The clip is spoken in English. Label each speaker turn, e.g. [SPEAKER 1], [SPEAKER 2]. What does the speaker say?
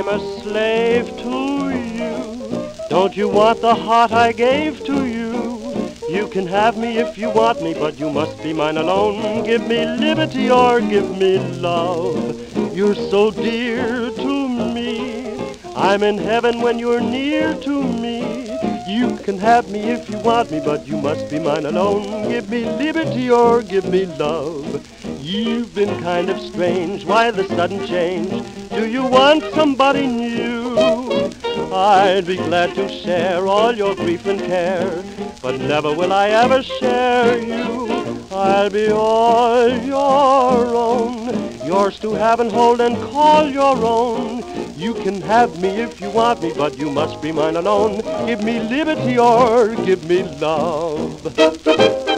[SPEAKER 1] I'm a slave to you. Don't you want the heart I gave to you? You can have me if you want me, but you must be mine alone. Give me liberty or give me love. You're so dear to me. I'm in heaven when you're near to me. You can have me if you want me, but you must be mine alone. Give me liberty or give me love. You've been kind of strange, why the sudden change? Do you want somebody new? I'd be glad to share all your grief and care, but never will I ever share you. I'll be all your own, yours to have and hold and call your own. You can have me if you want me, but you must be mine alone. Give me liberty or give me love.